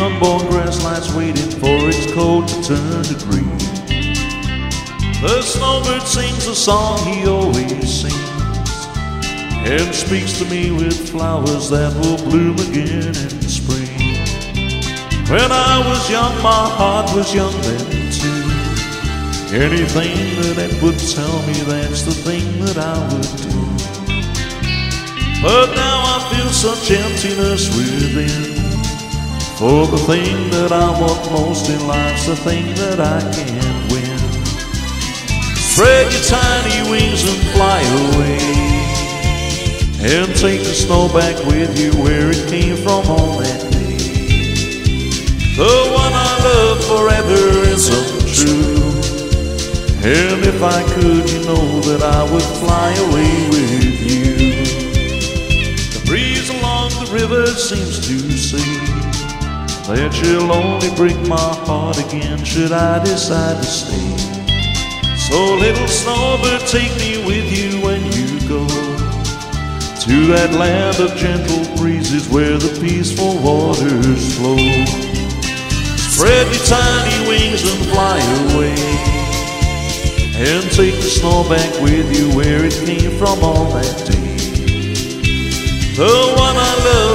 unborn grass lies waiting for its coat to turn to green. The snowbird sings a song he always sings, and speaks to me with flowers that will bloom again in spring. When I was young, my heart was young then too. Anything that it would tell me, that's the thing that I would do. But now I feel such emptiness within, for the thing that I want most in life's the thing that I can't win. Spread your tiny wings and fly away, and take the snow back with you where it came from on that day. The one I love forever isn't true, and if I could, you know that I would fly away with you. The breeze along the river seems to say that you'll only break my heart again should I decide to stay. So little snowbird, take me with you when you go to that land of gentle breezes where the peaceful waters flow. Spread your tiny wings and fly away, and take the snow back with you where it came from on that day. The one I love